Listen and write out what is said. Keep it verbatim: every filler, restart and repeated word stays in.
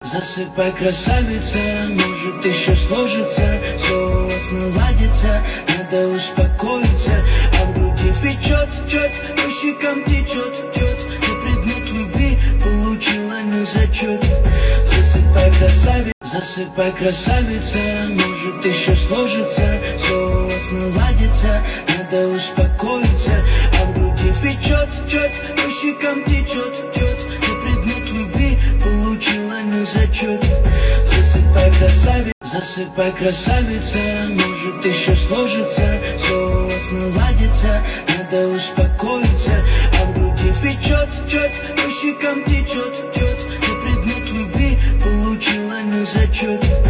Засыпай, красавица, может еще сложится, все у вас наладится, надо успокоиться. А в груди печет, чет, по щекам течет, чет, на предмет любви получила не зачет. Засыпай, красавица, засыпай, красавица, может еще сложится, все у вас наладится, надо успокоиться. А в груди печет, чет, по щекам течет, чет, на предмет любви получила не зачет. Засыпай, красавица, засыпай, красавица, может еще сложится, все у вас наладится, надо успокоиться. А в груди печет, чет, по щекам течет, чет, на предмет любви получила не зачет.